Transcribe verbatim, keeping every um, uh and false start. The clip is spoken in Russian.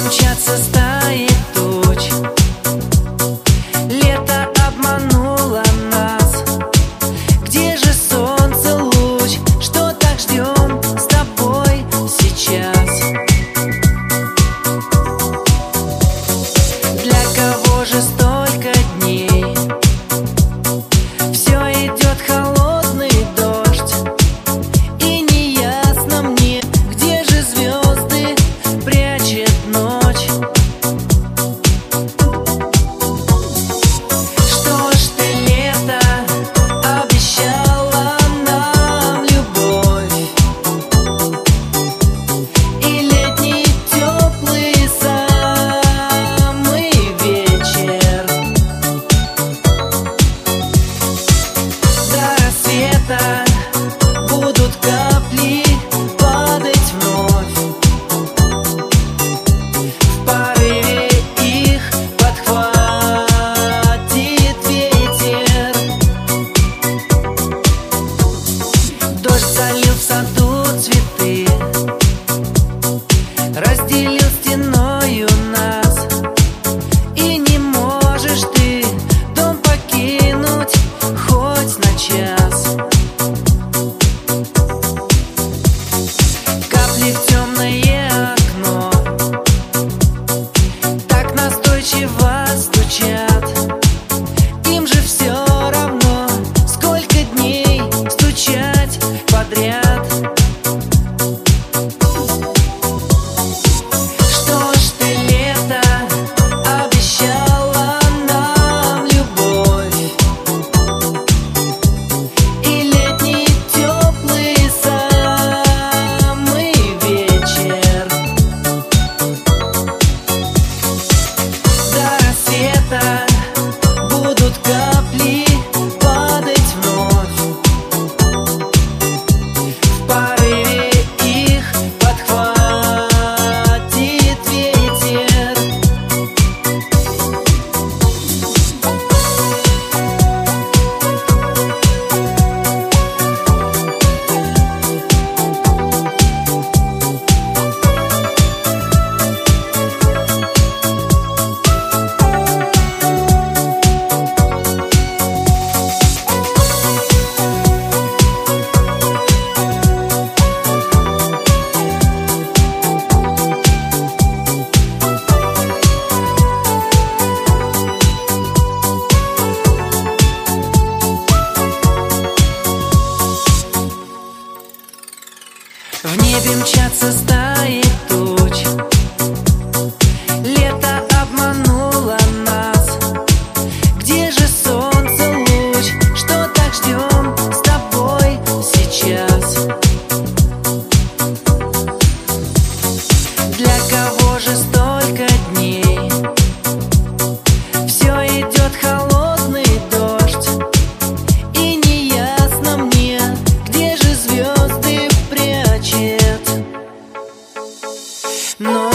мчатся стаи туч. Лето обмануло нас. Где же солнце луч? Что так ждем с тобой сейчас? Для кого же столько дней? Все идет холодный дождь, и неясно мне, где же звезды прячет ночь. Что ж ты, лето, обещала нам любовь, и летний теплый самый вечер. До рассвета будут капли падать вновь. В порыве их подхватит ветер. Дождь залил в саду цветы, разделил стеною нас. И не можешь ты дом покинуть хоть на час. Капли в темное окно так настойчиво стучат. Им же все равно, сколько дней стучать подряд. Что ж ты, лето, обещала нам любовь, и летний теплый самый вечер. До рассвета будут капли падать вновь. В порыве их подхватит ветер. В небе мчатся стаи туч. Лето обмануло нас. Где же солнце луч? Что так ждем с тобой сейчас? Для кого же столько дней? Все идет холодный дождь, и неясно мне, где же звезды прячет. Но